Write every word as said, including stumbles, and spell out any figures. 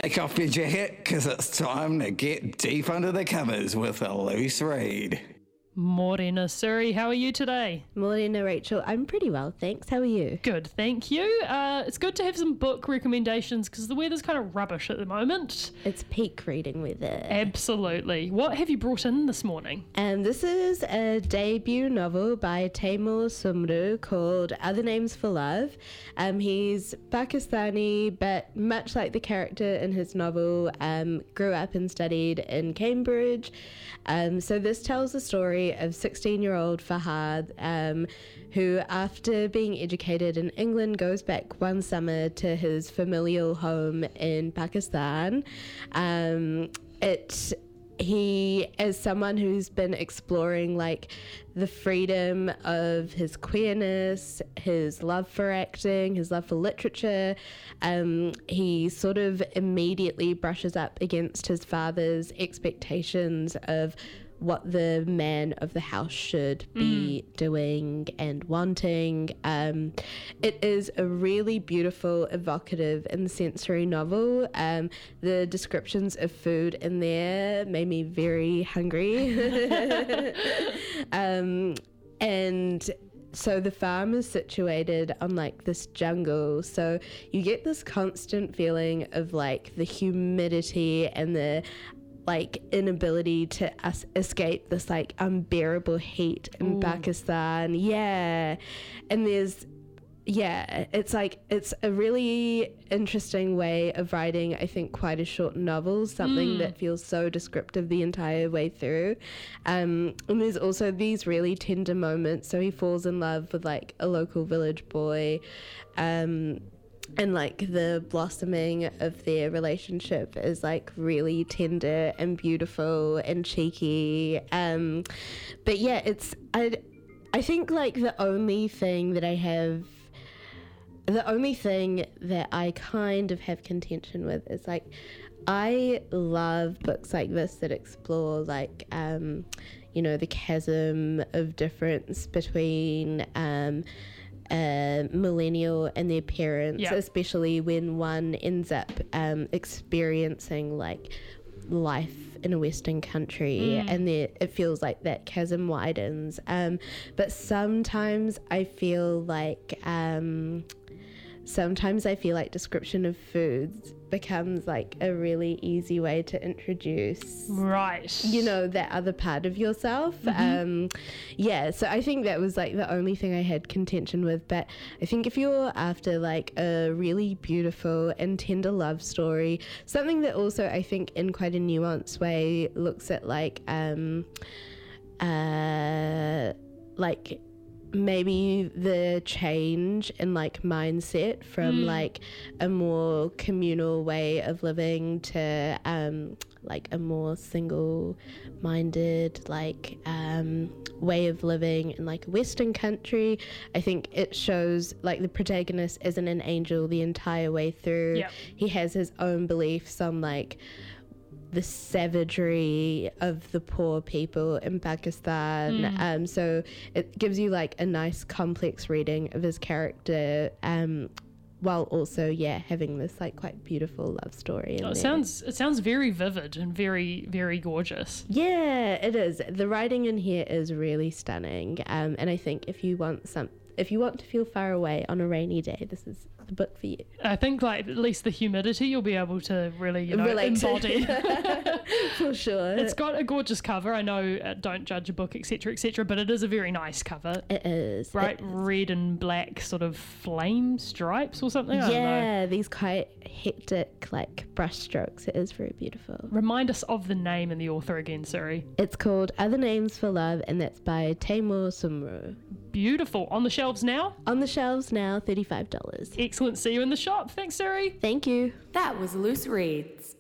Take off your jacket, because it's time to get deep under the covers with a loose read. Morena Suri, how are you today? Morena Rachel, I'm pretty well, thanks. How are you? Good, thank you. Uh, it's good to have some book recommendations because the weather's kind of rubbish at the moment. It's peak reading weather. Absolutely. What have you brought in this morning? And this is a debut novel by Taimur Sumru called Other Names for Love. Um, he's Pakistani, but much like the character in his novel, um, grew up and studied in Cambridge. Um, so this tells the story of sixteen-year-old Fahad, um, who, after being educated in England, goes back one summer to his familial home in Pakistan. Um, it he, as someone who's been exploring like the freedom of his queerness, his love for acting, his love for literature, um, he sort of immediately brushes up against his father's expectations of what the man of the house should be mm. doing and wanting. Um, it is a really beautiful, evocative and sensory novel. Um, the descriptions of food in there made me very hungry. um, and so the farm is situated on like this jungle, so you get this constant feeling of like the humidity and the like inability to us escape this like unbearable heat in Ooh. Pakistan. Yeah. And there's, yeah, it's like, it's a really interesting way of writing, I think, quite a short novel, something mm. that feels so descriptive the entire way through. Um, and there's also these really tender moments. So he falls in love with like a local village boy, um, and like the blossoming of their relationship is like really tender and beautiful and cheeky. Um, but yeah, it's, I, I think like the only thing that I have, the only thing that I kind of have contention with is like, I love books like this that explore like, um, you know, the chasm of difference between, um, a millennial and their parents, yep. especially when one ends up um, experiencing like life in a Western country mm. and there, it feels like that chasm widens. Um, but sometimes I feel like um, sometimes I feel like description of foods becomes like a really easy way to introduce right you know that other part of yourself. Mm-hmm. um yeah so I think that was like the only thing I had contention with, but I think if you're after like a really beautiful and tender love story, something that also I think in quite a nuanced way looks at like um uh like maybe the change in like mindset from mm. like a more communal way of living to um like a more single-minded like um way of living in like a Western country. I think it shows like the protagonist isn't an angel the entire way through. Yep. He has his own beliefs on like the savagery of the poor people in Pakistan. Mm. Um, so it gives you like a nice complex reading of his character, um, while also, yeah, having this like quite beautiful love story. Oh, it sounds it sounds very vivid and very, very gorgeous. Yeah, it is. The writing in here is really stunning. Um, and I think if you want some, if you want to feel far away on a rainy day, this is the book for you. I think like at least the humidity you'll be able to really, you know, relate embody. For sure. It's got a gorgeous cover. I know uh, don't judge a book, etc, etc, but it is a very nice cover. It is. Bright it is. red and black sort of flame stripes or something. I yeah, don't know. These quite hectic like brush strokes. It is very beautiful. Remind us of the name and the author again, Suri. It's called Other Names for Love, and that's by Taimur Sumru. Beautiful. On the shelves now? On the shelves now, thirty-five dollars. Excellent. See you in the shop. Thanks, Suri. Thank you. That was Loose Reads.